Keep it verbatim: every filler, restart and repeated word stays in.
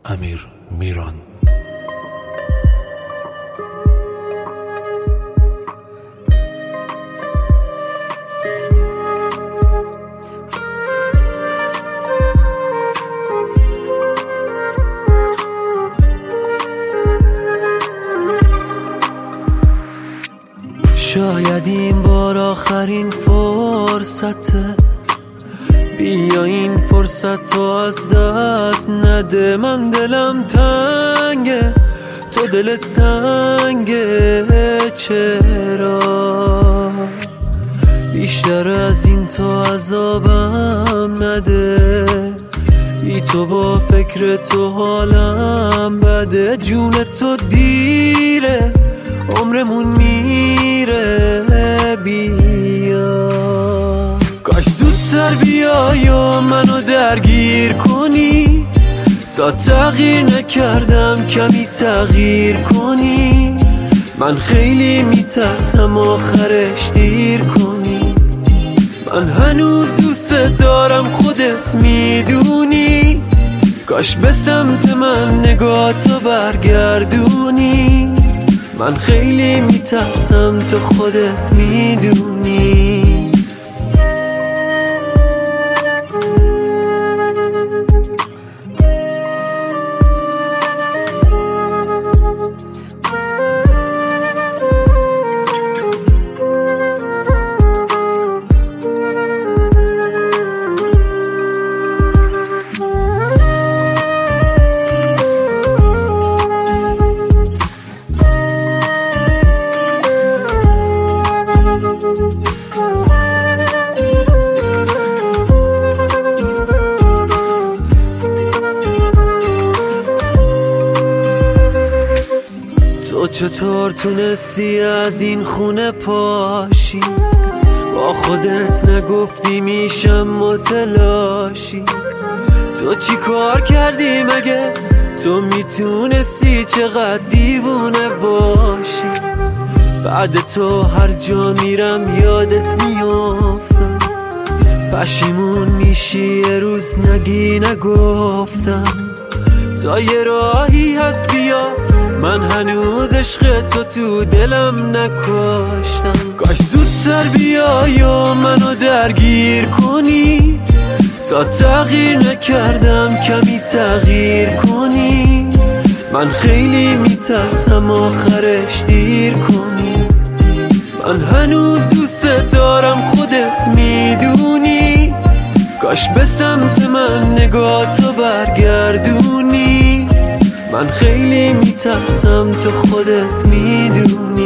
امیر میران. شاید این بار آخرین فرصته، بیا این فرصت تو از دست نده. من دلم تنگه، تو دلت سنگه، چرا بیشتر از این تو عذابم نده. بی تو با فکر تو حالم بده، جون تو دیره عمرمون میره. بیا کاش زودتر بیای و منو درگیر کنی، تا تغییر نکردم کمی تغییر کنی. من خیلی میترسم آخرش دیر کنی. من هنوز دوست دارم خودت میدونی، کاش به سمت من نگاهتو برگردونی. من خیلی میترسم تو خودت میدونی. تو چطور تونستی از این خونه پاشی؟ با خودت نگفتی میشم متلاشی. تو چی کار کردی مگه؟ تو میتونستی چقدر دیوونه باشی. بعد تو هر جا میرم یادت میافتم، پشیمون میشی یه روز نگی نگفتم. تا یه راهی هست بیا، من هنوز عشق تو تو دلم نکاشتم. کاش زودتر بیای و منو درگیر کنی، تا تغییر نکردم کمی تغییر کنی. من خیلی میترسم آخرش دیر کنی. من هنوز دوست دارم خودت میدونی، کاش به سمت من نگاهتو برگردونی. من خیلی میترسم تو خودت میدونی.